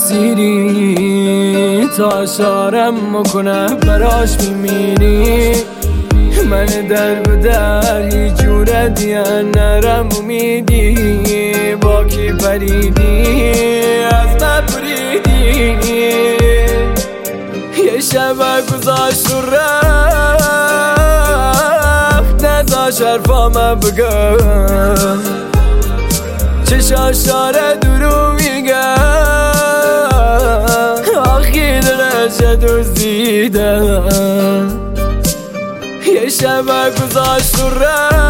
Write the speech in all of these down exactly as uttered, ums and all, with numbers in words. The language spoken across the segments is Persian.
اسیری تا شارم مکنه براش میمیری. من در به در هیچ جوره دیگه نرم امیدی. با کی پریدی از من بریدی. یه شب گذاشت و رفت نذاش حرفامو بگم. چشاش داره درو میگه آخی دلش دزدیدم. یه شب گذاشت و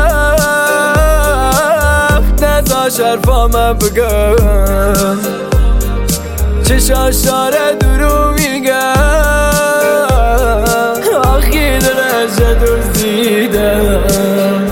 رفت نذاش حرفامو بگم. چشاش داره درو میگه آخی دلش دزدیدم.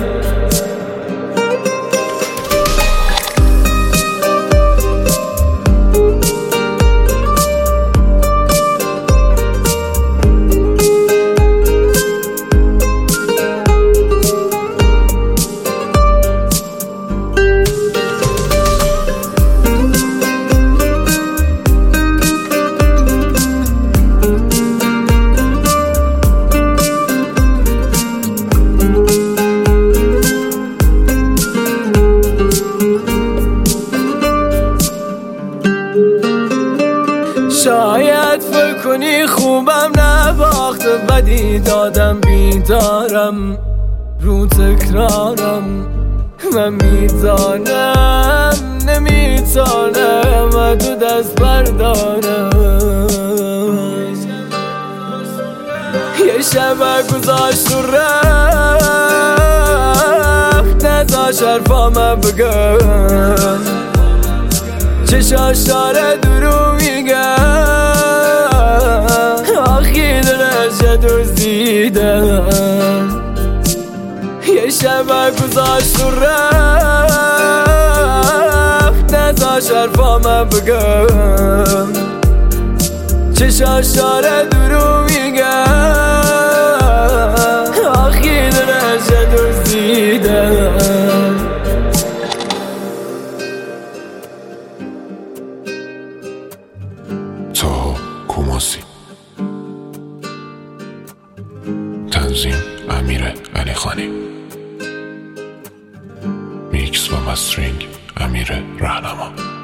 شاید فکر کنی خوبم نباخت بدی دادم بیدارم رو تکرارم. من میدانم نمیتانم تو دست بردارم. یه شب گذاشت و رفت نذاش حرفامو بگم. چشاش داره درو میگه آخی دلش دزدیدم. یه شب گذاشت و رفت نذاش حرفامو بگم. چشاش داره درو میگه آخی دلش دزدیدم. کوماسی. تنظیم امیر علی خانی. میکس و مسترینگ امیر رهنما.